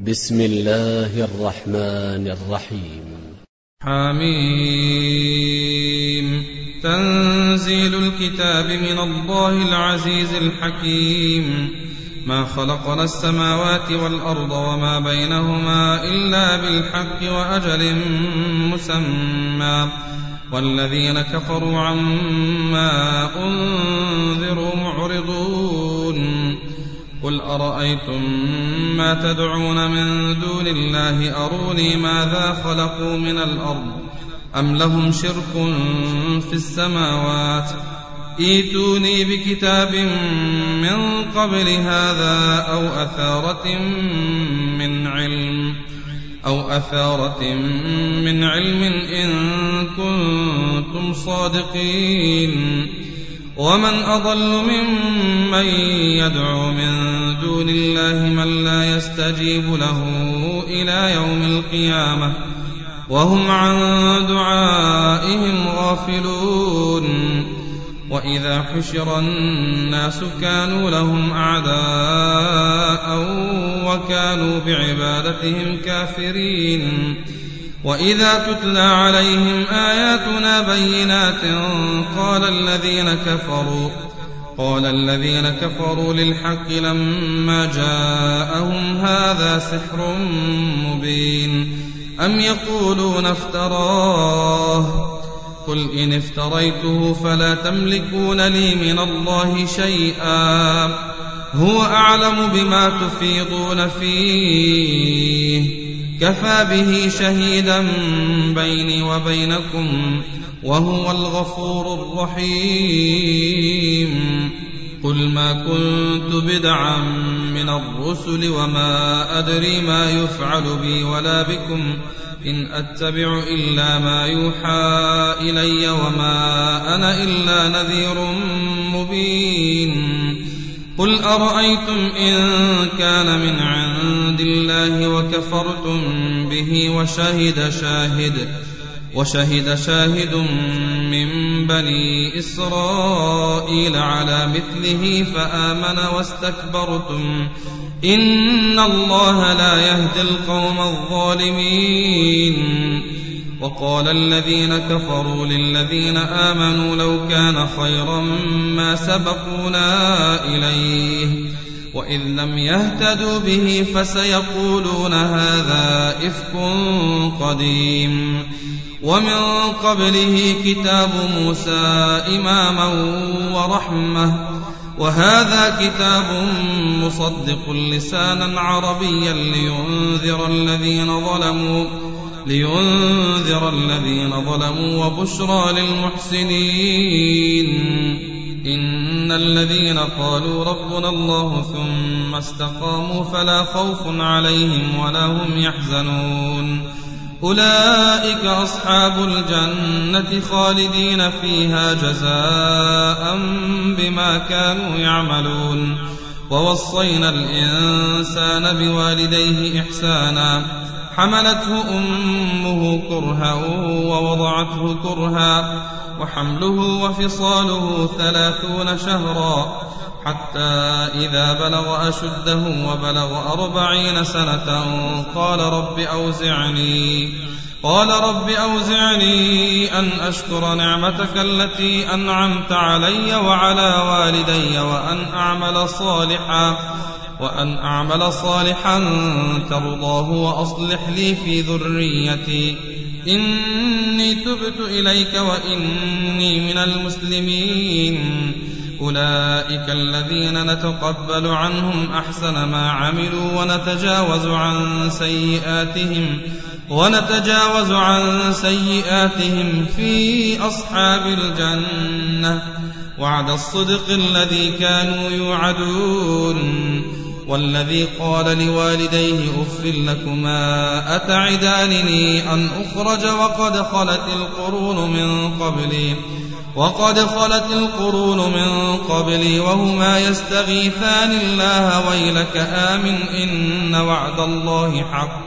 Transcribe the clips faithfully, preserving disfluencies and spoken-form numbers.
بسم الله الرحمن الرحيم. حميم. تنزيل الكتاب من الله العزيز الحكيم. ما خلقنا السماوات والأرض وما بينهما إلا بالحق وأجل مسمى، والذين كفروا عما أنذروا معرضون. قل أرأيتم ما تدعون من دون الله أروني ماذا خلقوا من الأرض أم لهم شرك في السماوات، ائتوني بكتاب من قبل هذا أو أثارة من علم أو أثارة من علم إن كنتم صادقين. ومن أضل ممن يدعو من دون الله من لا يستجيب له إلى يوم القيامة وهم عن دعائهم غافلون. وإذا حشر الناس كانوا لهم أعداء وكانوا بعبادتهم كافرين. وإذا تتلى عليهم آياتنا بينات قال الذين كفروا قال الذين كفروا للحق لما جاءهم هذا سحر مبين أم يقولون افتراه قل إن افتريته فلا تملكون لي من الله شيئا هو أعلم بما تفيضون فيه كفى به شهيدا بيني وبينكم وهو الغفور الرحيم. قل ما كنت بدعا من الرسل وما أدري ما يفعل بي ولا بكم إن أتبع إلا ما يوحى إلي وما أنا إلا نذير مبين. قل أرأيتم إن كان من عند الله وكفرتم به وشهد شاهد وشهد شاهد من بني إسرائيل على مثله فآمن واستكبرتم إن الله لا يهدي القوم الظالمين. وقال الذين كفروا للذين آمنوا لو كان خيرا ما سبقونا إليه وإذ لم يهتدوا به فسيقولون هذا إفك قديم. ومن قبله كتاب موسى إماما ورحمة وهذا كتاب مصدق لسانا عربيا لينذر الذين ظلموا لينذر الذين ظلموا وبشرى للمحسنين. إن الذين قالوا ربنا الله ثم استقاموا فلا خوف عليهم ولا هم يحزنون أولئك أصحاب الجنة خالدين فيها جزاء بما كانوا يعملون. ووصينا الإنسان بوالديه إحسانا حملته أمه كرها ووضعته كرها وحمله وفصاله ثلاثون شهرا حتى إذا بلغ أشده وبلغ أربعين سنة قال رب أوزعني قال رب أوزعني أن أشكر نعمتك التي أنعمت علي وعلى والدي وأن أعمل صالحا وأن أعمل صالحا ترضاه وأصلح لي في ذريتي إني تبت إليك وإني من المسلمين. أولئك الذين نتقبل عنهم أحسن ما عملوا ونتجاوز عن سيئاتهم ونتجاوز عن سيئاتهم في أصحاب الجنة وعد الصدق الذي كانوا يوعدون. والذي قال لوالديه أف لكما أتعدانني أن أخرج وقد خلت القرون من قبلي وقد خلت القرون من قبلي وهما يستغيثان الله ويلك آمن إن وعد الله حق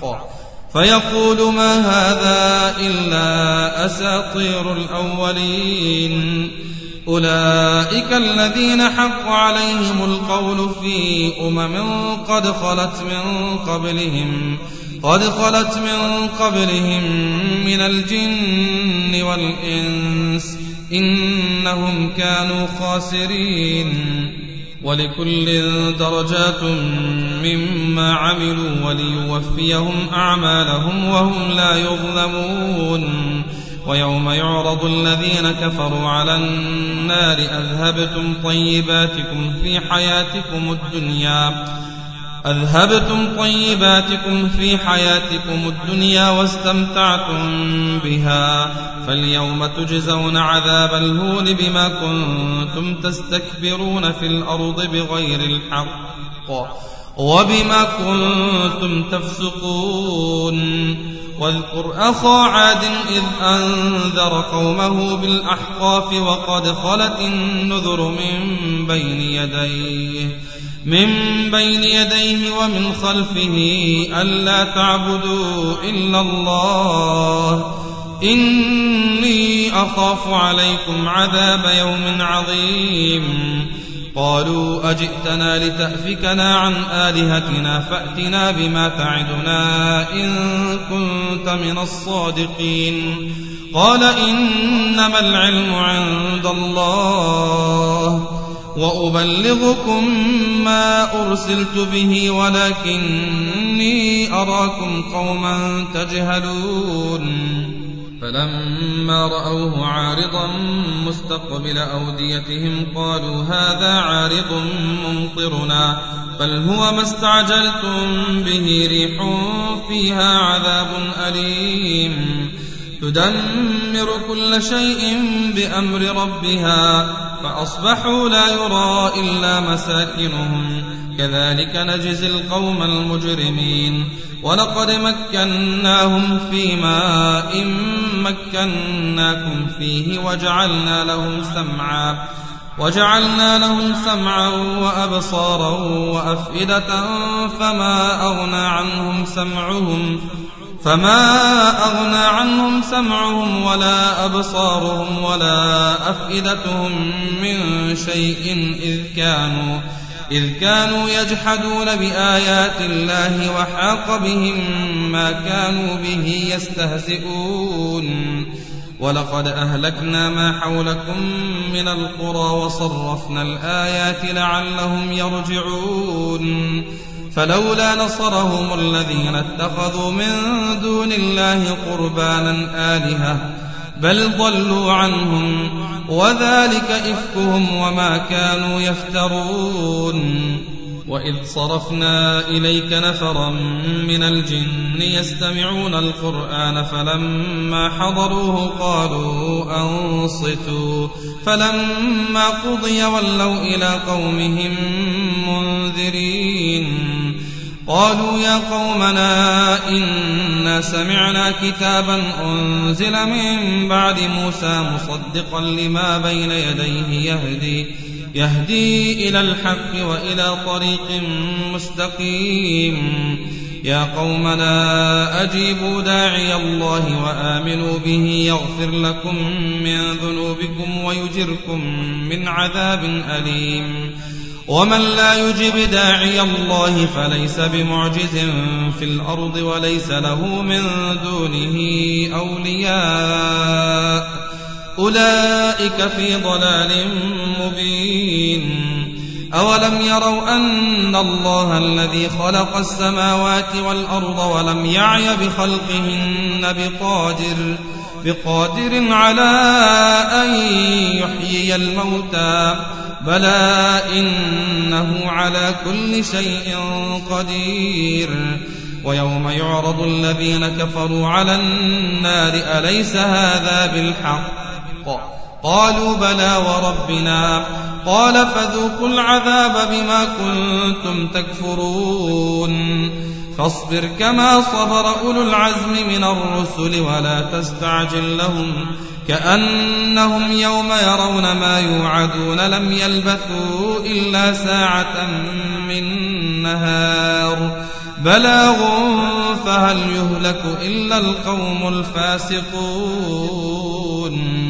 فيقول ما هذا إلا أساطير الأولين. أولئك الذين حق عليهم القول في أمم قد خلت من قبلهم قد خلت من قبلهم من الجن والإنس إنهم كانوا خاسرين ولكل درجات مما عملوا وليوفيهم أعمالهم وهم لا يظلمون ويوم يعرض الذين كفروا على النار أذهبتم طيباتكم في حياتكم الدنيا أذهبتم طيباتكم في حياتكم الدنيا واستمتعتم بها فاليوم تجزون عذاب الهون بما كنتم تستكبرون في الأرض بغير الحق وبما كنتم تفسقون واذكر أخا عاد إذ أنذر قومه بالأحقاف وقد خلت النذر من بين يديه من بين يديه ومن خلفه ألا تعبدوا إلا الله إني أخاف عليكم عذاب يوم عظيم قالوا أجئتنا لتأفكنا عن آلهتنا فأتنا بما تعدنا إن كنت من الصادقين قال إنما العلم عند الله وأبلغكم ما أرسلت به ولكني أراكم قوما تجهلون فلما رأوه عارضا مستقبل أوديتهم قالوا هذا عارض ممطرنا بل هو ما استعجلتم به ريح فيها عذاب أليم تدمر كل شيء بأمر ربها فأصبحوا لا يرى إلا مساكنهم كذلك نجزي القوم المجرمين ولقد مكناهم في ماء مكناكم فيه وجعلنا لهم سمعا وجعلنا لهم سمعا وأبصارا وأفئدة فما أغنى عنهم سمعهم فما أغنى عنهم سمعهم ولا أبصارهم ولا أفئدتهم من شيء إذ كانوا إذ كانوا يجحدون بآيات الله وحاق بهم ما كانوا به يستهزئون ولقد أهلكنا ما حولكم من القرى وصرفنا الآيات لعلهم يرجعون فلولا نصرهم الذين اتخذوا من دون الله قربانا آلهة بل ضلوا عنهم وذلك إفكهم وما كانوا يفترون وإذ صرفنا إليك نفرا من الجن يستمعون القرآن فلما حضروه قالوا أنصتوا فلما قضي ولوا إلى قومهم منذرين قالوا يا قومنا إنا سمعنا كتابا أنزل من بعد موسى مصدقا لما بين يديه يهدي يهدي إلى الحق وإلى طريق مستقيم يا قومنا أجيبوا داعي الله وآمنوا به يغفر لكم من ذنوبكم ويجركم من عذاب أليم ومن لا يجب داعي الله فليس بمعجز في الأرض وليس له من دونه أولياء أولئك في ضلال مبين أولم يروا أن الله الذي خلق السماوات والأرض ولم يعي بخلقهن بقادر بقادر على أن يحيي الموتى بلى إنه على كل شيء قدير ويوم يعرض الذين كفروا على النار أليس هذا بالحق قالوا بلى وربنا قال فذوقوا العذاب بما كنتم تكفرون فاصبر كما صبر أولو العزم من الرسل ولا تستعجل لهم كأنهم يوم يرون ما يوعدون لم يلبثوا إلا ساعة من نهار بلاغ فهل يهلك إلا القوم الفاسقون